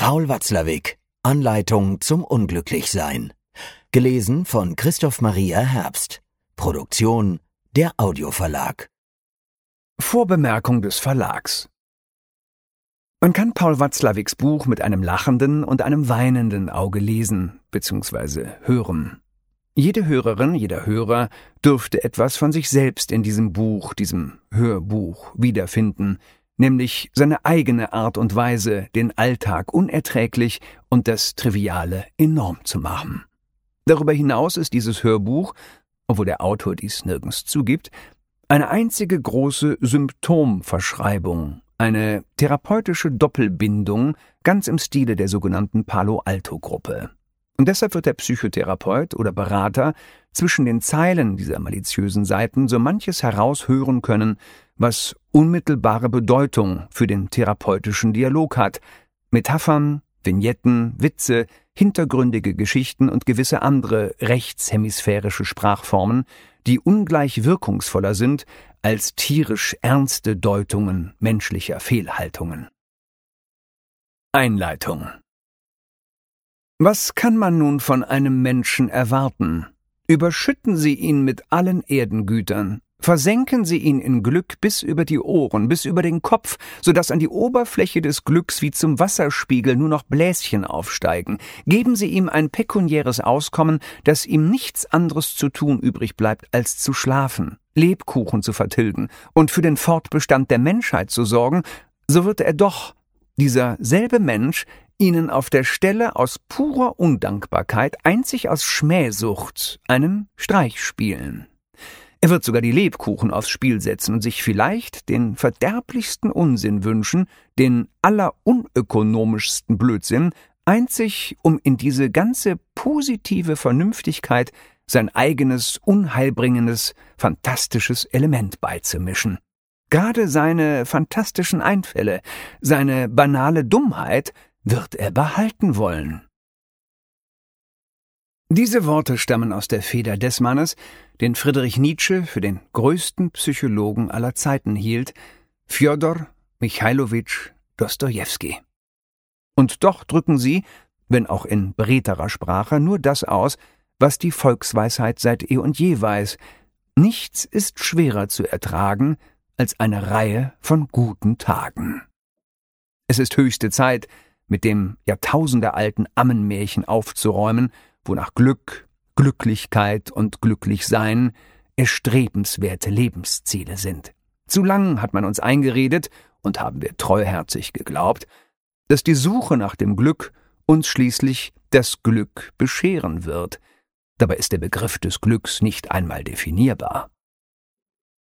Paul Watzlawick, Anleitung zum Unglücklichsein. Gelesen von Christoph Maria Herbst. Produktion der Audioverlag. Vorbemerkung des Verlags. Man kann Paul Watzlawicks Buch mit einem lachenden und einem weinenden Auge lesen bzw. hören. Jede Hörerin, jeder Hörer dürfte etwas von sich selbst in diesem Buch, diesem Hörbuch, wiederfinden, nämlich seine eigene Art und Weise, den Alltag unerträglich und das Triviale enorm zu machen. Darüber hinaus ist dieses Hörbuch, obwohl der Autor dies nirgends zugibt, eine einzige große Symptomverschreibung, eine therapeutische Doppelbindung, ganz im Stile der sogenannten Palo-Alto-Gruppe. Und deshalb wird der Psychotherapeut oder Berater zwischen den Zeilen dieser maliziösen Seiten so manches heraushören können, was unmittelbare Bedeutung für den therapeutischen Dialog hat. Metaphern, Vignetten, Witze, hintergründige Geschichten und gewisse andere rechtshemisphärische Sprachformen, die ungleich wirkungsvoller sind als tierisch ernste Deutungen menschlicher Fehlhaltungen. Einleitung. Was kann man nun von einem Menschen erwarten? Überschütten Sie ihn mit allen Erdengütern, versenken Sie ihn in Glück bis über die Ohren, bis über den Kopf, sodass an die Oberfläche des Glücks wie zum Wasserspiegel nur noch Bläschen aufsteigen. Geben Sie ihm ein pekuniäres Auskommen, dass ihm nichts anderes zu tun übrig bleibt, als zu schlafen, Lebkuchen zu vertilgen und für den Fortbestand der Menschheit zu sorgen, so wird er doch, dieser selbe Mensch, Ihnen auf der Stelle aus purer Undankbarkeit, einzig aus Schmähsucht, einen Streich spielen. Er wird sogar die Lebkuchen aufs Spiel setzen und sich vielleicht den verderblichsten Unsinn wünschen, den allerunökonomischsten Blödsinn, einzig um in diese ganze positive Vernünftigkeit sein eigenes, unheilbringendes, fantastisches Element beizumischen. Gerade seine fantastischen Einfälle, seine banale Dummheit wird er behalten wollen. Diese Worte stammen aus der Feder des Mannes, den Friedrich Nietzsche für den größten Psychologen aller Zeiten hielt, Fjodor Michailowitsch Dostojewski. Und doch drücken sie, wenn auch in beredterer Sprache, nur das aus, was die Volksweisheit seit eh und je weiß: Nichts ist schwerer zu ertragen als eine Reihe von guten Tagen. Es ist höchste Zeit, mit dem jahrtausendealten Ammenmärchen aufzuräumen, wonach Glück, Glücklichkeit und Glücklichsein erstrebenswerte Lebensziele sind. Zu lang hat man uns eingeredet, und haben wir treuherzig geglaubt, dass die Suche nach dem Glück uns schließlich das Glück bescheren wird. Dabei ist der Begriff des Glücks nicht einmal definierbar.